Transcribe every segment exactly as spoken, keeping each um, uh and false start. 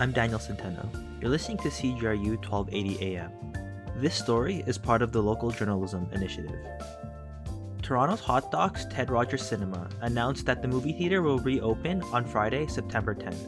I'm Daniel Centeno. You're listening to C G R U twelve eighty A M. This story is part of the Local Journalism Initiative. Toronto's Hot Docs Ted Rogers Cinema announced that the movie theater will reopen on Friday, September tenth.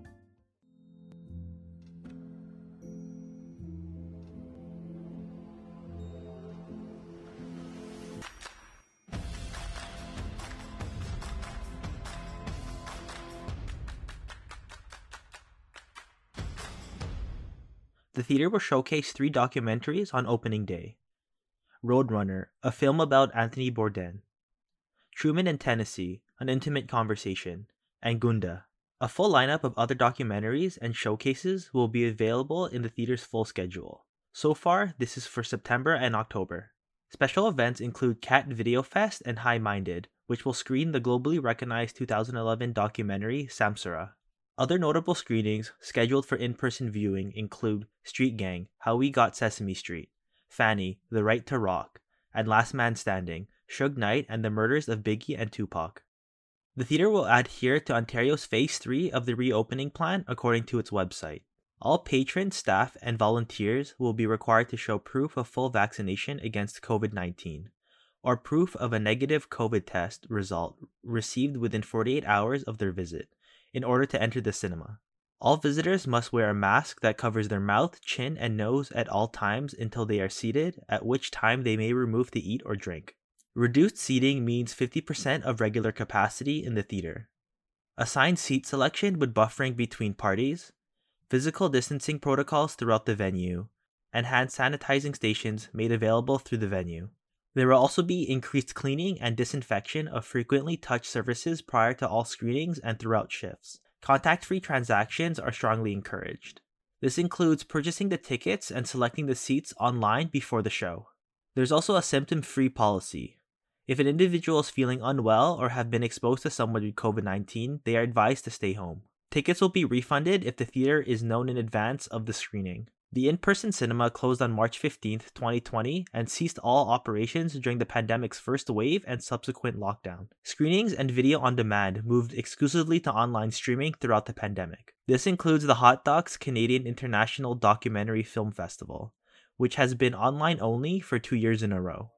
The theater will showcase three documentaries on opening day. Roadrunner, a film about Anthony Bourdain. Truman in Tennessee, an intimate conversation. And Gunda. A full lineup of other documentaries and showcases will be available in the theater's full schedule. So far, this is for September and October. Special events include Cat Video Fest and High Minded, which will screen the globally recognized two thousand eleven documentary Samsara. Other notable screenings scheduled for in-person viewing include Street Gang, How We Got Sesame Street, Fanny, The Right to Rock, and Last Man Standing, Suge Knight and the Murders of Biggie and Tupac. The theater will adhere to Ontario's Phase three of the reopening plan according to its website. All patrons, staff, and volunteers will be required to show proof of full vaccination against covid nineteen, or proof of a negative COVID test result received within forty-eight hours of their visit, in order to enter the cinema. All visitors must wear a mask that covers their mouth, chin, and nose at all times until they are seated, at which time they may remove to eat or drink. Reduced seating means fifty percent of regular capacity in the theater. Assigned seat selection with buffering between parties, physical distancing protocols throughout the venue, and hand sanitizing stations made available through the venue. There will also be increased cleaning and disinfection of frequently touched surfaces prior to all screenings and throughout shifts. Contact-free transactions are strongly encouraged. This includes purchasing the tickets and selecting the seats online before the show. There's also a symptom-free policy. If an individual is feeling unwell or have been exposed to someone with covid nineteen, they are advised to stay home. Tickets will be refunded if the theater is known in advance of the screening. The in-person cinema closed on March fifteenth, twenty twenty, and ceased all operations during the pandemic's first wave and subsequent lockdown. Screenings and video on demand moved exclusively to online streaming throughout the pandemic. This includes the Hot Docs Canadian International Documentary Film Festival, which has been online only for two years in a row.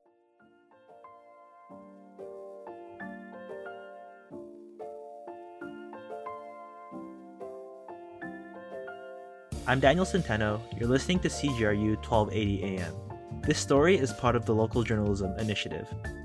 I'm Daniel Centeno. You're listening to C G R U twelve eighty A M. This story is part of the Local Journalism Initiative.